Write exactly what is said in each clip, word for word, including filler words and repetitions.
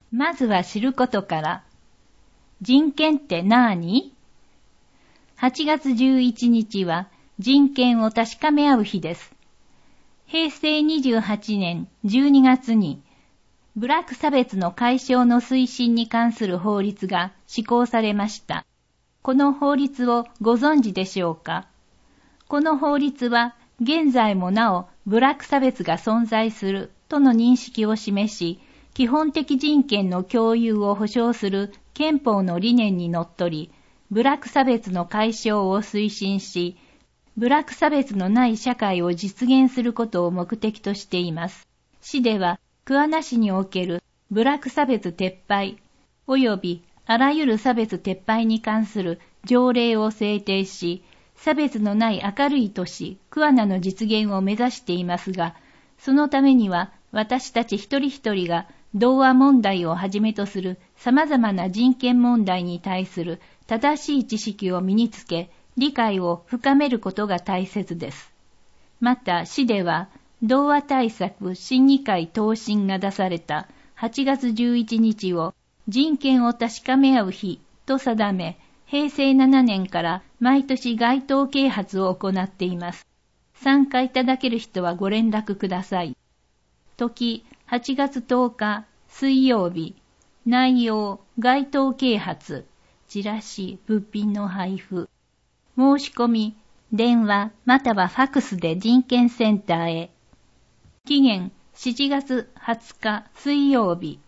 まずは知ることから。人権ってなーに？ はち 月じゅういちにちは人権を確かめ合う日です。へいせいにじゅうはちねんじゅうにがつに、部落差別の解消の推進に関する法律が施行されました。この法律をご存知でしょうか？この法律は現在もなお部落差別が存在するとの認識を示し、基本的人権の共有を保障する憲法の理念にのっとり、部落差別の解消を推進し、部落差別のない社会を実現することを目的としています。市では、桑名市における部落差別撤廃及びあらゆる差別撤廃に関する条例を制定し、差別のない明るい都市桑名の実現を目指していますが、そのためには私たち一人一人が同和問題をはじめとする様々な人権問題に対する正しい知識を身につけ、理解を深めることが大切です。また、市では、同和対策審議会答申が出されたはちがつじゅういちにちを人権を確かめ合う日と定め、へいせいななねんから毎年街頭啓発を行っています。参加いただける人はご連絡ください。時、はちがつとおか水曜日。内容、街頭啓発、チラシ、物品の配布。申し込み、電話またはファクスで人権センターへ。期限しちがつはつか水曜日。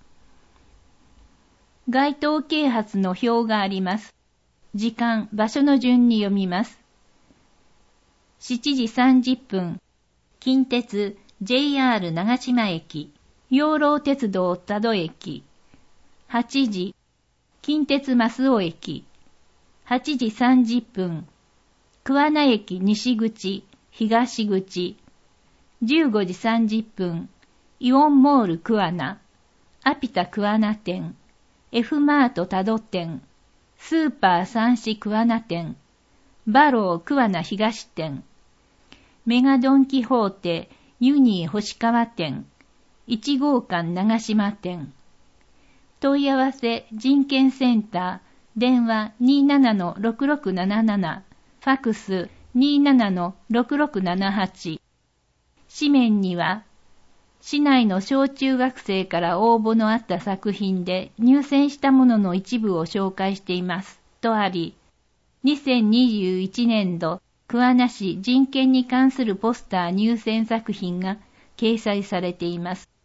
街頭啓発の表があります。時間、場所の順に読みます。しちじさんじゅっぷん、近鉄 ジェイアール 長島駅、養老鉄道多度駅。はちじ、近鉄増尾駅。はちじさんじゅっぷん、桑名駅西口、東口。じゅうごじさんじゅっぷん、イオンモール桑名、アピタ桑名店、F マート多度店、スーパー三市桑名店、バロー桑名東店、メガドンキホーテユニー星川店、いち号館長島店。問い合わせ人権センター、電話 にーななのろくろくなななな、ファクス にーななのろくろくななはち。紙面には、市内の小中学生から応募のあった作品で入選したものの一部を紹介しています。とあり、にせんにじゅういちねんど桑名市人権に関するポスター入選作品が掲載されています。